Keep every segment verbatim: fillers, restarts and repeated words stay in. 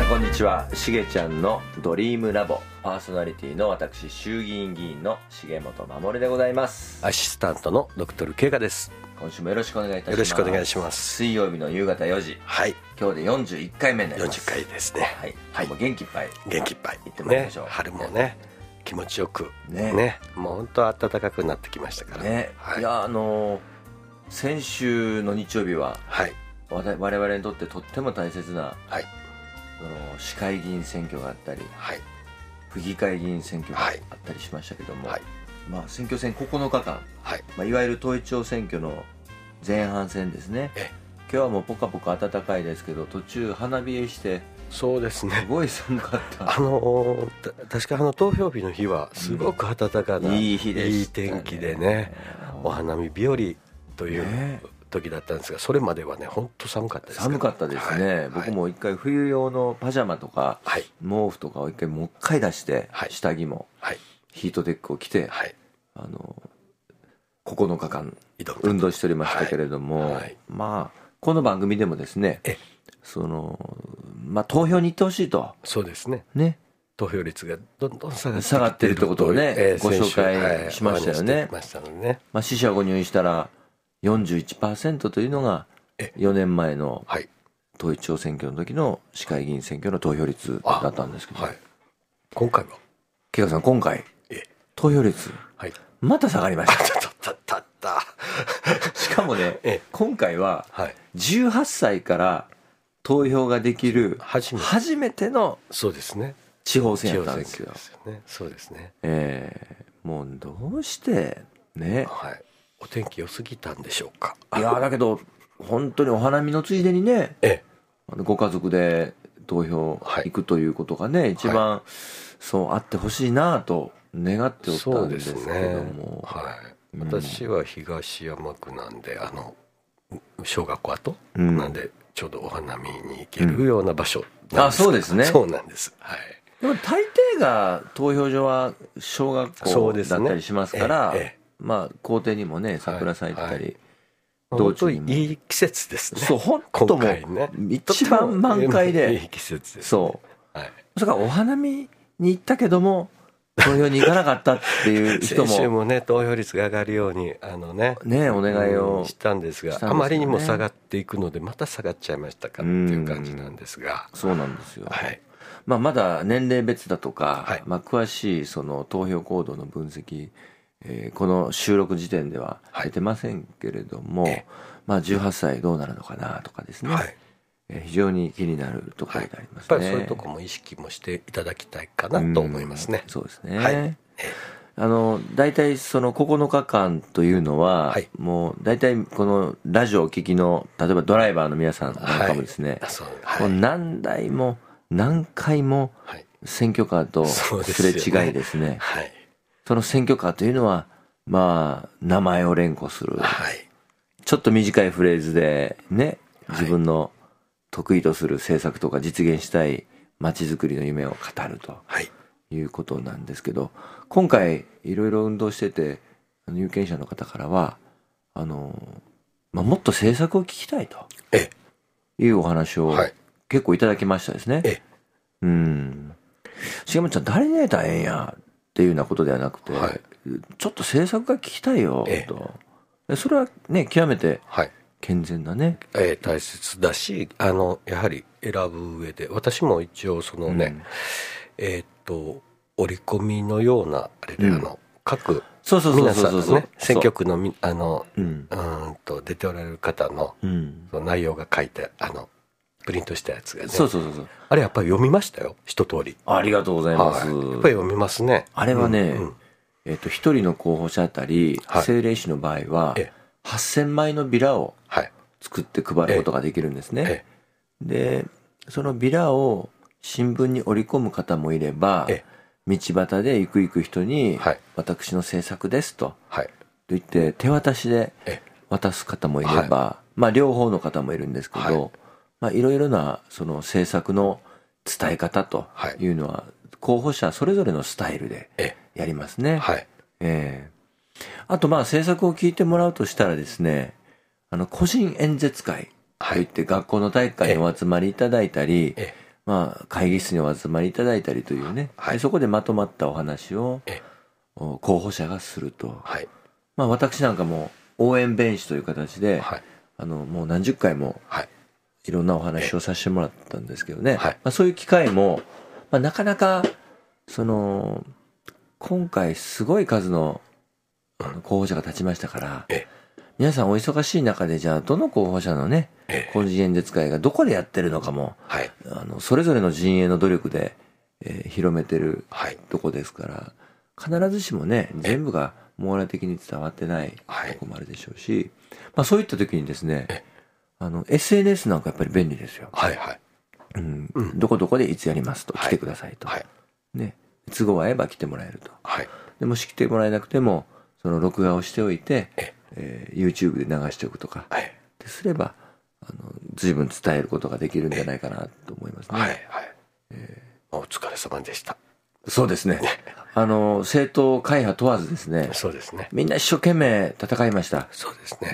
さんこんにちは。しげちゃんのドリームラボパーソナリティの私衆議院議員の重本守でございます。 アシスタントのドクトル慶賀です。 今週もよろしくお願いいたします。 よろしくお願いします。 水曜日の夕方よじ、はい、今日でよんじゅういっかいめになります。 よんじゅっかいですね。 はい、はい、もう元気いっぱい元気いっぱい行ってまいりましょう、 ね、春もね気持ちよくね, ねもう本当暖かくなってきましたからね、はい、いやあのー、先週の日曜日は、はい、我々にとってとっても大切な、はい、その市会議員選挙があったり、はい、府議会議員選挙があったりしましたけども、はい、まあ、選挙戦ここのかかん、はい、まあ、いわゆる統一地方選挙の前半戦ですね。え今日はもうポカポカ暖かいですけど途中花冷えして、 そうですね、 すごい寒かったあのー、確かあの投票日の日はすごく暖かな、うん、 いい日でしたね。 いい天気でね、お花見日和という時だったんですが、それまではね本当寒かったです。 寒かったですね、はい、僕も一回冬用のパジャマとか、はい、毛布とかを一回もう一回出して、はい、下着も、はい、ヒートテックを着て、はい、あのここのかかん運動しておりましたけれども、はいはい、まあこの番組でもですね、えそのまあ投票に行ってほしいと。そうですね。ね、投票率がどんどん下がって下がってるってことをね、えー、ご紹介しましたよね。ましたのでね、まあ、死者誤入したら よんじゅういちパーセント というのがよねんまえの統一地方選挙の時の市会議員選挙の投票率だったんですけど、はい、今回は慶賀さん、今回投票率、はい、また下がりました。たったったしかもね、今回はじゅうはっさいから投票ができる初めて、初めてのそうですね地方選やったんですよ。そうですね、えー、もうどうしてね、はい、 お天気良すぎたんでしょうか。 いやだけど本当にお花見のついでにね、ええ、あのご家族で投票行くということがね、はい、一番、はい、そうあってほしいなと願っておったんですけども、ね、 はい、うん、私は東山区なんで、あの小学校跡、うん、なんでちょうどお花見に行けるような場所なんです、うん、あ、 そうですね。 そうなんです、はい、 でも大抵が投票所は小学校だったりしますから、ね、ええ、まあ校庭にもね桜咲いてたり、はいはい、 本当にいい季節ですね。 そう、本当もう、ね、一番満開でいい季節です、ね、 そう、はい、それからお花見に行ったけども投票に行かなかったっていう人も先週もね投票率が上がるようにあのねねお願いをしたんですが、あまりにも下がっていくのでまた下がっちゃいましたかっていう感じなんですが、 そうなんですよ、はい、まあ、まだ年齢別だとか、はい、まあ、詳しいその投票行動の分析、えー、この収録時点では出てませんけれども、はい、まあ、じゅうはっさいどうなるのかなとかですね、はい、えー、非常に気になるところでありますね、はい、 やっぱりそういうところも意識もしていただきたいかなと思いますね。 そうですね、はい、あの大体そのここのかかんというのは、はい、もう大体このラジオを聴きの例えばドライバーの皆さんなんかもですね、はい、もう何台も何回も選挙カーとすれ違いですね、はい、その選挙カーというのはまあ名前を連呼する、はい、ちょっと短いフレーズでね自分の得意とする政策とか実現したい街づくりの夢を語るということなんですけど、今回いろいろ運動してて有権者の方からはあの、まあ、もっと政策を聞きたいというお話を結構いただきましたですね。ええ、うん、重本ちゃん誰にやったらええんやっていうようなことではなくて、はい、ちょっと政策が聞きたいよと、ええ、それはね極めて健全なね、 えー、大切だし、あのやはり選ぶ上で私も一応そのね、うん、えー、っと折り込みのようなあれで、うん、あの各皆さんのね選挙区のあの、うん、うんと出ておられる方の、うん、その内容が書いてあのプリントしたやつがね、そうそうそうそう、あれやっぱり読みましたよ一通り。 ありがとうございます、はい、 やっぱり読みますね。 あれはね、うんうん、えー、っと一人の候補者あたり、はい、政令市の場合は、ええはっせんまいのビラを作って配ることができるんですね、ええ、でそのビラを新聞に織り込む方もいれば、ええ、道端で行く行く人に、はい、私の政策ですと、はい、と言って手渡しで渡す方もいれば、はい、まあ両方の方もいるんですけど、はい、まあ、いろいろなその政策の伝え方というのは、はい、候補者それぞれのスタイルでやりますね、はい、えーあとまあ政策を聞いてもらうとしたらですね、あの個人演説会といって学校の体育館にお集まりいただいたり、 まあ、会議室にお集まりいただいたりというね、はい、でそこでまとまったお話を候補者がすると、はい、まあ、私なんかも応援弁士という形で、はい、あのもう何十回もいろんなお話をさせてもらったんですけどね、はい、まあ、そういう機会も、まあ、なかなかその今回すごい数の候補者が立ちましたから、ええ、皆さんお忙しい中でじゃあどの候補者のね、ええ、個人演説会がどこでやってるのかも、はい、あのそれぞれの陣営の努力で、えー、広めてるとこですから、必ずしもね全部が網羅的に伝わってないとこもあるでしょうし、まあ、そういった時にですね、あの エスエヌエス なんかやっぱり便利ですよ。はいはい、うん、うん、どこどこでいつやりますと、来てくださいと、はい、ね、都合合えば来てもらえると、はい、でもし来てもらえなくてもその録画をしておいて、ええー、YouTube で流しておくとか、はい、ですればあの随分伝えることができるんじゃないかなと思いますね。はいはい、 えー、お疲れ様でした。 そうですね。あの政党会派問わずですね。 そうですね。 みんな一生懸命戦いました。 そうですね。 うん。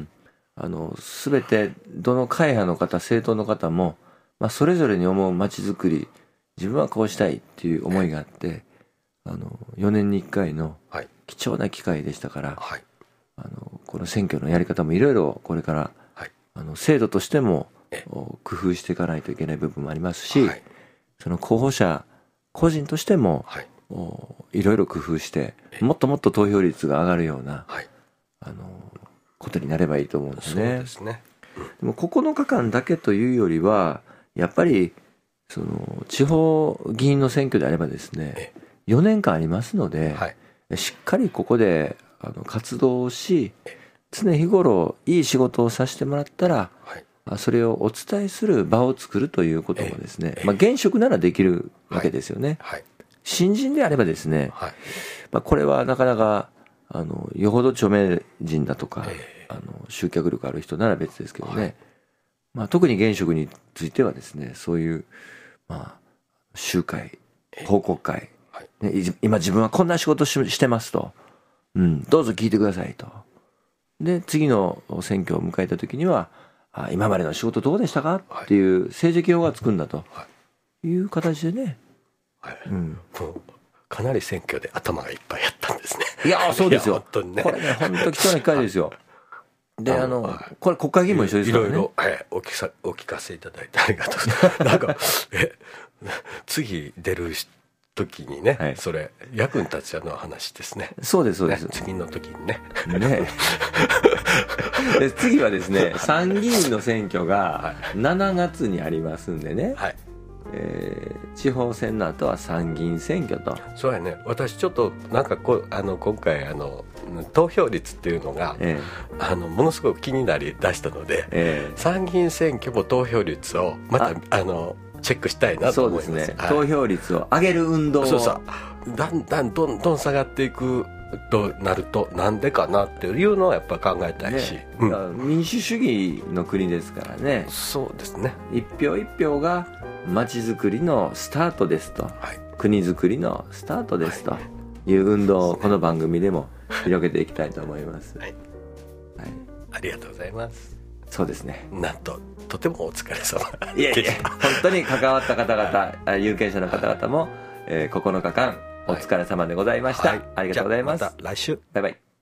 あの全てどの会派の方、政党の方も、まあ、それぞれに思う街づくり、自分はこうしたいっていう思いがあって、あのよねんにいっかいの貴重な機会でしたから、はい、あのこの選挙のやり方もいろいろこれから、はい、あの制度としても工夫していかないといけない部分もありますし、はい、その候補者個人としても、はい、いろいろ工夫してもっともっと投票率が上がるような、はい、あのことになればいいと思うんですね。そうですね。でもここのかかんだけというよりはやっぱりその地方議員の選挙であればですね、よねんかんありますので、はい、しっかりここであの活動をし、常日頃いい仕事をさせてもらったら、はい、それをお伝えする場を作るということもですね、まあ、現職ならできるわけですよね。はいはい、新人であればですね、はい、まあ、これはなかなかあのよほど著名人だとか、あの集客力ある人なら別ですけどね、はい、まあ、特に現職についてはですね、そういう、まあ、集会、報告会、ね、今自分はこんな仕事 し, してますと、うん、どうぞ聞いてくださいと。で次の選挙を迎えた時には、あ、今までの仕事どうでしたかっていう政治用がつくんだという形でね、はい、うん、 もうかなり選挙で頭がいっぱいやったんですね。 いやそうですよ。本当にね、これね本当貴重な機会ですよ。であの、はい、これ国会議員も一緒ですからね。いろいろ、 はい、お聞さお聞かせいただいてありがとうございます。なんかえ次出る時にね、はい、それ役に立つような話ですね。 そうですそうです、ね、 次の時にね。 ねで次はですね、参議院の選挙がしちがつにありますんでね、はい、えー、地方選の後は参議院選挙と。 そうやね。私ちょっとなんかこあの今回あの投票率っていうのが、えー、あのものすごく気になりだしたので、えー、参議院選挙も投票率をまた あ, あのチェックしたいなと思います。そうですね、 はい、投票率を上げる運動をそうそうだんだんどんどん下がっていくとなるとなんでかなっていうのはやっぱ考えたいし、ね、 うん、民主主義の国ですからね。 そうですね。 一票一票が街づくりのスタートですと、はい、国づくりのスタートですという運動をこの番組でも広げていきたいと思います。はい、 はい、ありがとうございます。 そうですね。 なんととてもお疲れ様いやいや本当に関わった方々、はい、有権者の方々も、えー、ここのかかんお疲れ様でございました、はい、ありがとうございます。 また来週。 バイバイ。